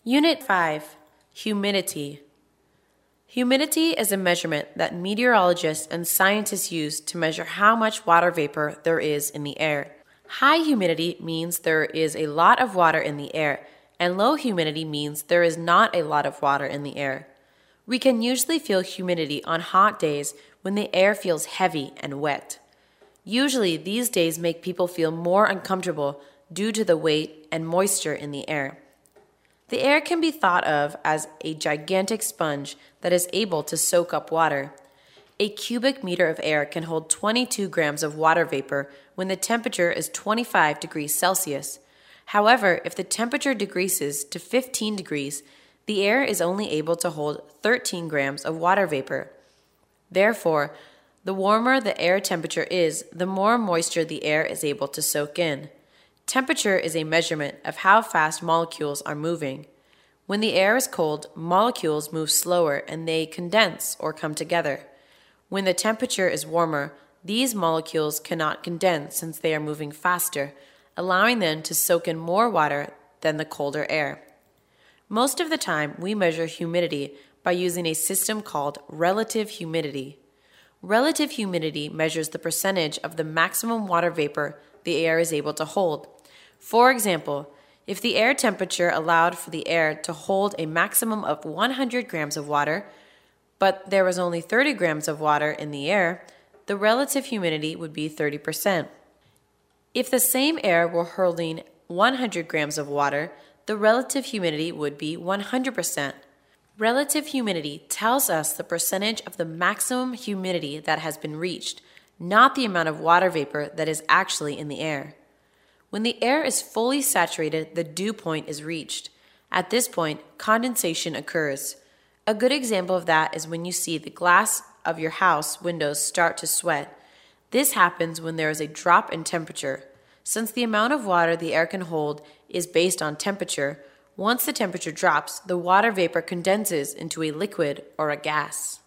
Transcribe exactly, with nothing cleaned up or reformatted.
Unit five. Humidity. Humidity is a measurement that meteorologists and scientists use to measure how much water vapor there is in the air. High humidity means there is a lot of water in the air, and low humidity means there is not a lot of water in the air. We can usually feel humidity on hot days when the air feels heavy and wet. Usually, these days make people feel more uncomfortable due to the weight and moisture in the air. The air can be thought of as a gigantic sponge that is able to soak up water. A cubic meter of air can hold twenty-two grams of water vapor when the temperature is twenty-five degrees Celsius. However, if the temperature decreases to fifteen degrees, the air is only able to hold thirteen grams of water vapor. Therefore, the warmer the air temperature is, the more moisture the air is able to soak in. Temperature is a measurement of how fast molecules are moving. When the air is cold, molecules move slower and they condense or come together. When the temperature is warmer, these molecules cannot condense since they are moving faster, allowing them to soak in more water than the colder air. Most of the time, we measure humidity by using a system called relative humidity. Relative humidity measures the percentage of the maximum water vapor the air is able to hold. For example, if the air temperature allowed for the air to hold a maximum of one hundred grams of water, but there was only thirty grams of water in the air, the relative humidity would be thirty percent. If the same air were holding one hundred grams of water, the relative humidity would be one hundred percent. Relative humidity tells us the percentage of the maximum humidity that has been reached, not the amount of water vapor that is actually in the air. When the air is fully saturated, the dew point is reached. At this point, condensation occurs. A good example of that is when you see the glass of your house windows start to sweat. This happens when there is a drop in temperature. Since the amount of water the air can hold is based on temperature, once the temperature drops, the water vapor condenses into a liquid or a gas.